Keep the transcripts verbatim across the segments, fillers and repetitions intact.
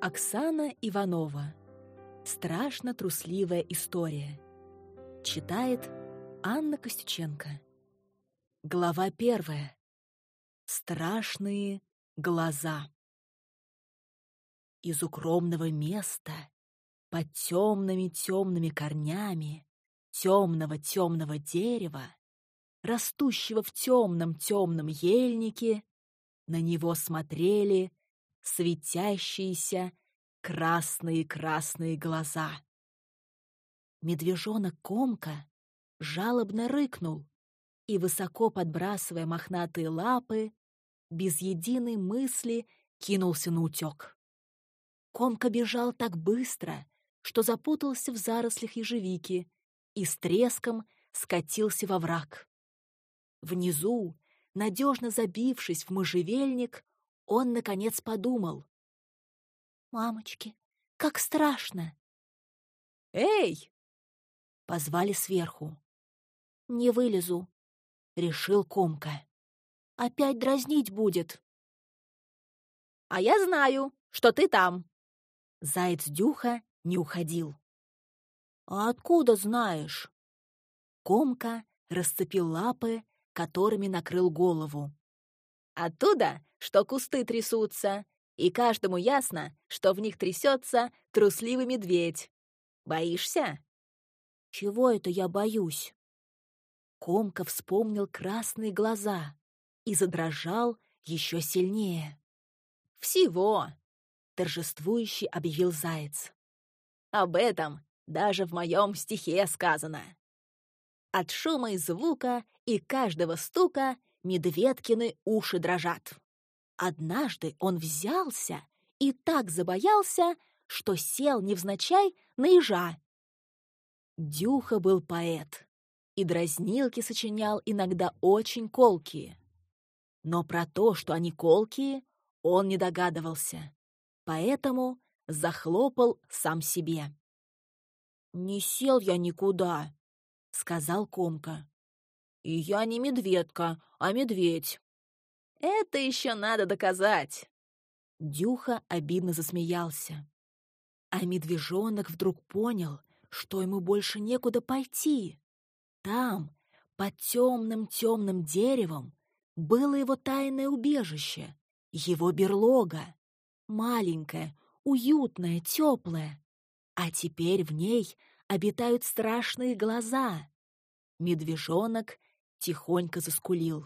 Оксана Иванова. Страшно трусливая история. Читает Анна Костюченко. Глава первая. Страшные глаза. Из укромного места, под темными-темными корнями темного-темного дерева, растущего в темном-темном ельнике, на него смотрели светящиеся красные-красные глаза. Медвежонок Комка жалобно рыкнул и, высоко подбрасывая мохнатые лапы, без единой мысли кинулся наутек. Комка бежал так быстро, что запутался в зарослях ежевики и с треском скатился во враг. Внизу, надежно забившись в можжевельник, он, наконец, подумал: «Мамочки, как страшно!» «Эй!» — позвали сверху. «Не вылезу», — решил Комка. «Опять дразнить будет». «А я знаю, что ты там!» Заяц Дюха не уходил. «А откуда знаешь?» Комка расцепил лапы, которыми накрыл голову. «Оттуда, что кусты трясутся, и каждому ясно, что в них трясется трусливый медведь. Боишься?» «Чего это я боюсь?» Комка вспомнил красные глаза и задрожал еще сильнее. «Всего!» — торжествующе объявил заяц. «Об этом даже в моем стихе сказано. От шума и звука и каждого стука медведкины уши дрожат. Однажды он взялся и так забоялся, что сел невзначай на ежа». Дюха был поэт и дразнилки сочинял иногда очень колкие. Но про то, что они колкие, он не догадывался, поэтому захлопал сам себе. «Не сел я никуда», — сказал Комка. «И я не медведка, а медведь». «Это еще надо доказать!» Дюха обидно засмеялся. А медвежонок вдруг понял, что ему больше некуда пойти. Там, под темным-темным деревом, было его тайное убежище, его берлога. Маленькая, уютная, теплая. А теперь в ней обитают страшные глаза. Медвежонок тихонько заскулил.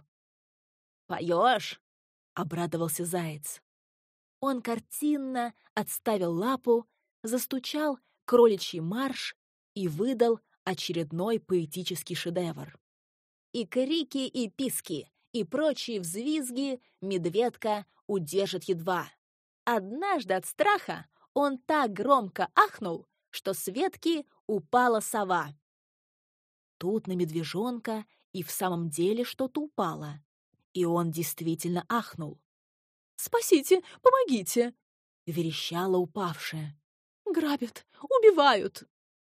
«Поешь?» — обрадовался заяц. Он картинно отставил лапу, застучал кроличий марш и выдал очередной поэтический шедевр. И крики, и писки, и прочие взвизги медведка удержит едва. Однажды от страха он так громко ахнул, что с ветки упала сова. Тут на медвежонка и в самом деле что-то упало, и он действительно ахнул. «Спасите, помогите!» — верещала упавшая. «Грабят, убивают!»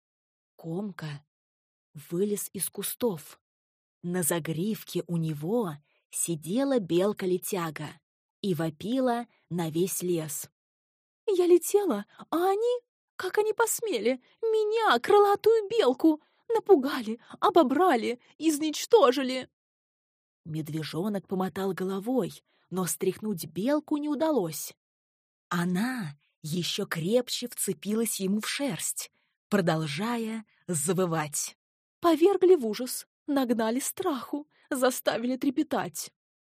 Комка вылез из кустов. На загривке у него сидела белка-летяга и вопила на весь лес. «Я летела, а они, как они посмели, меня, крылатую белку, напугали, обобрали, изничтожили!» Медвежонок помотал головой, но стряхнуть белку не удалось. Она еще крепче вцепилась ему в шерсть, продолжая завывать. Повергли в ужас, нагнали страху, заставили трепетать.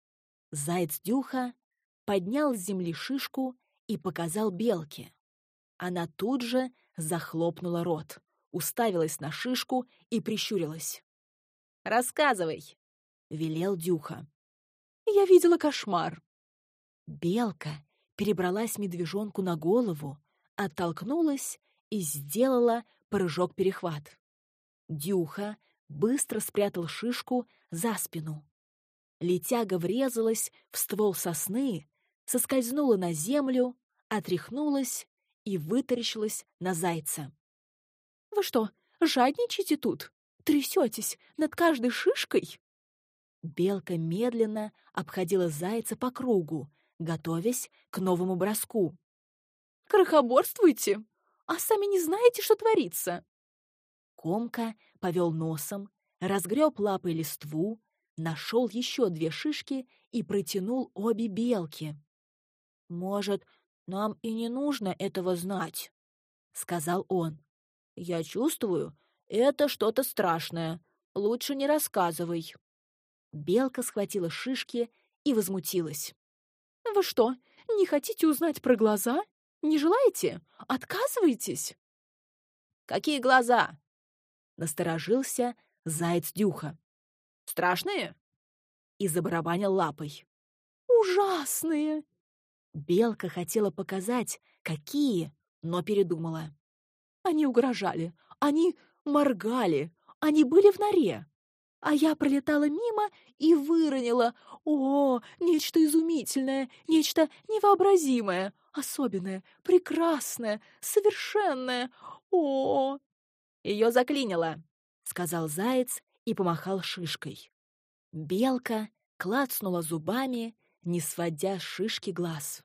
Заяц Дюха поднял с земли шишку и показал белке. Она тут же захлопнула рот, уставилась на шишку и прищурилась. «Рассказывай!» — велел Дюха. «Я видела кошмар». Белка перебралась медвежонку на голову, оттолкнулась и сделала прыжок-перехват. Дюха быстро спрятал шишку за спину. Летяга врезалась в ствол сосны, соскользнула на землю, отряхнулась и вытаращилась на зайца. «Вы что, жадничаете тут? Трясетесь над каждой шишкой?» Белка медленно обходила зайца по кругу, готовясь к новому броску. крохоборствуете, а сами не знаете, что творится!» Комка повел носом, разгреб лапой листву, нашел еще две шишки и протянул обе белки. «Может, нам и не нужно этого знать», — сказал он. «Я чувствую, это что-то страшное. Лучше не рассказывай». Белка схватила шишки и возмутилась. «Вы что, не хотите узнать про глаза? Не желаете? Отказываетесь?» «Какие глаза?» — насторожился заяц Дюха. «Страшные?» — и забарабанил лапой. «Ужасные!» Белка хотела показать, какие, но передумала. «Они угрожали, они моргали, они были в норе. А я пролетала мимо и выронила. О, нечто изумительное, нечто невообразимое, особенное, прекрасное, совершенное. О!» «Ее заклинило», — сказал заяц и помахал шишкой. Белка клацнула зубами, не сводя с шишки глаз.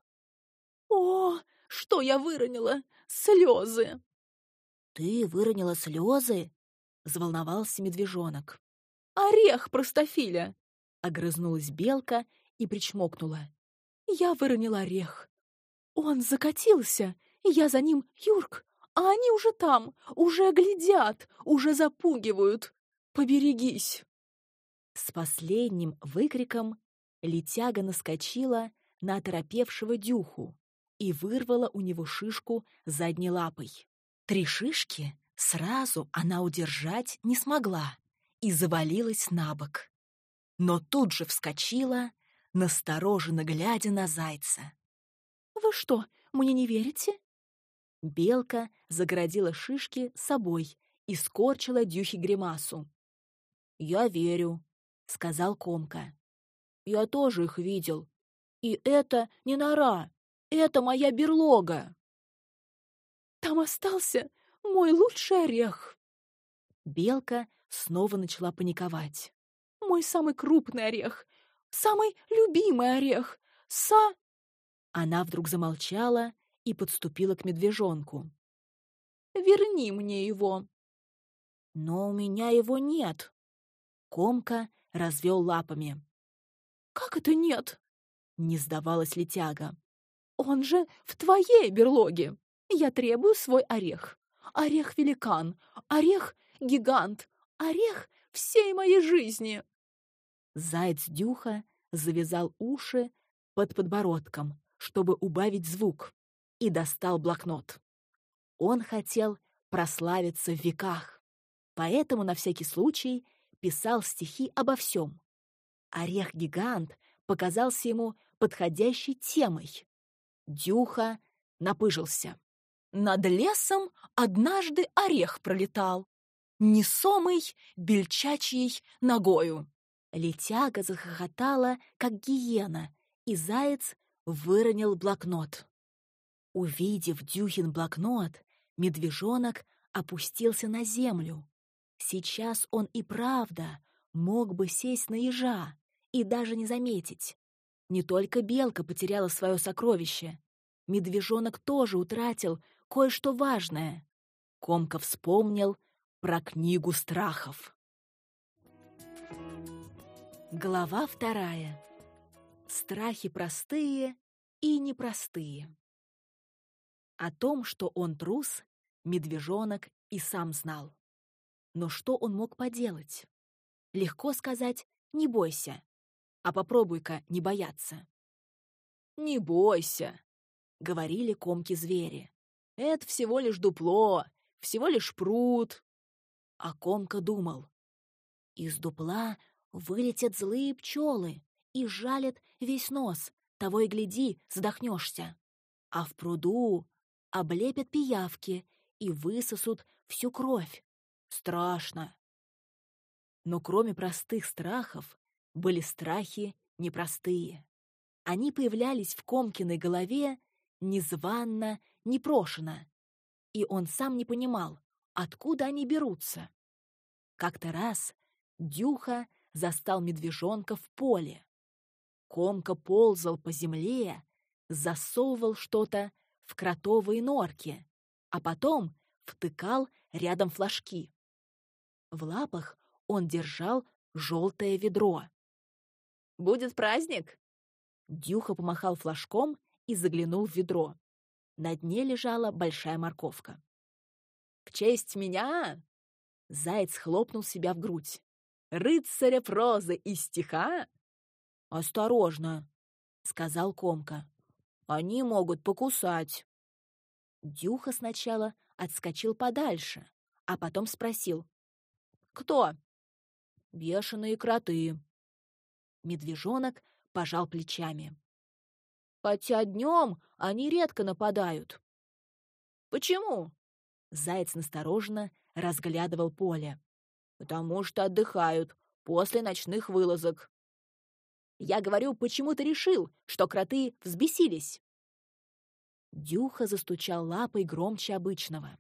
«О, что я выронила! Слезы!» «Ты выронила слезы?» — взволновался медвежонок. «Орех простофиля!» — огрызнулась белка и причмокнула. «Я выронила орех. Он закатился, и я за ним юрк, а они уже там, уже глядят, уже запугивают. Поберегись!» С последним выкриком летяга наскочила на оторопевшего Дюху и вырвала у него шишку задней лапой. Три шишки сразу она удержать не смогла и завалилась на бок. Но тут же вскочила, настороженно глядя на зайца. «Вы что, мне не верите?» Белка загородила шишки собой и скорчила Дюхе гримасу. «Я верю», — сказал Комка. «Я тоже их видел. И это не нора, это моя берлога. Там остался мой лучший орех». Белка снова начала паниковать. «Мой самый крупный орех, самый любимый орех, са...» Она вдруг замолчала и подступила к медвежонку. «Верни мне его». «Но у меня его нет». Комка развел лапами. «Как это нет?» — не сдавалась летяга. «Он же в твоей берлоге. Я требую свой орех. Орех-великан, орех-гигант, орех всей моей жизни». Заяц Дюха завязал уши под подбородком, чтобы убавить звук, и достал блокнот. Он хотел прославиться в веках, поэтому на всякий случай писал стихи обо всем. Орех-гигант показался ему подходящей темой. Дюха напыжился. «Над лесом однажды орех пролетал, несомый бельчачьей ногою». Летяга захохотала, как гиена, и заяц выронил блокнот. Увидев Дюхин блокнот, медвежонок опустился на землю. Сейчас он и правда мог бы сесть на ежа и даже не заметить. Не только белка потеряла свое сокровище. Медвежонок тоже утратил кое-что важное. Комка вспомнил про книгу страхов. Глава вторая. Страхи простые и непростые. О том, что он трус, медвежонок и сам знал. Но что он мог поделать? Легко сказать «не бойся», а попробуй-ка не бояться. «Не бойся», — говорили комки-звери. «Это всего лишь дупло, всего лишь пруд». А Комка думал: из дупла вылетят злые пчелы и жалят весь нос, того и гляди, задохнешься. А в пруду облепят пиявки и высосут всю кровь. Страшно. Но кроме простых страхов были страхи непростые. Они появлялись в Комкиной голове незванно, непрошено, и он сам не понимал, откуда они берутся. Как-то раз Дюха застал медвежонка в поле. Комка ползал по земле, засовывал что-то в кротовые норки, а потом втыкал рядом флажки. В лапах он держал желтое ведро. «Будет праздник!» Дюха помахал флажком и заглянул в ведро. На дне лежала большая морковка. «В честь меня!» Заяц хлопнул себя в грудь. «Рыцаря прозы и стиха!» «Осторожно!» — сказал Комка. «Они могут покусать!» Дюха сначала отскочил подальше, а потом спросил. «Кто?» «Бешеные кроты». Медвежонок пожал плечами. «Хотя днем они редко нападают». «Почему?» Заяц настороженно разглядывал поле. «Потому что отдыхают после ночных вылазок». «Я говорю, почему ты решил, что кроты взбесились?» Дюха застучал лапой громче обычного.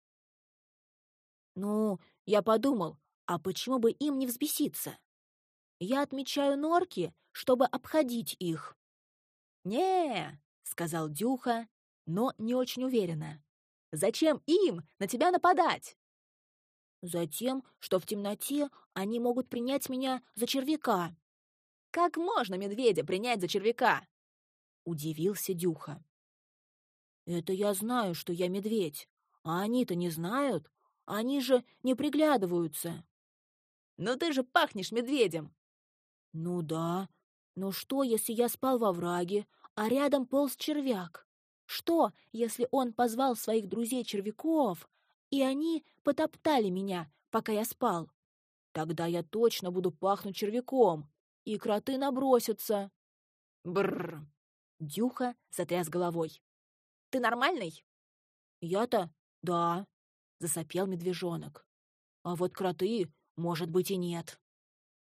«Ну, я подумал, а почему бы им не взбеситься? Я отмечаю норки, чтобы обходить их». «Не-е-е», сказал Дюха, но не очень уверенно. «Зачем им на тебя нападать?» «Затем, что в темноте они могут принять меня за червяка». «Как можно медведя принять за червяка?» Удивился Дюха. «Это я знаю, что я медведь, а они-то не знают, они же не приглядываются». «Ну ты же пахнешь медведем!» «Ну да, но что, если я спал во враге, а рядом полз червяк? Что, если он позвал своих друзей-червяков, и они потоптали меня, пока я спал? Тогда я точно буду пахнуть червяком, и кроты набросятся». «Бррр!» Дюха затряс головой. «Ты нормальный?» «Я-то да», — засопел медвежонок. «А вот кроты, может быть, и нет».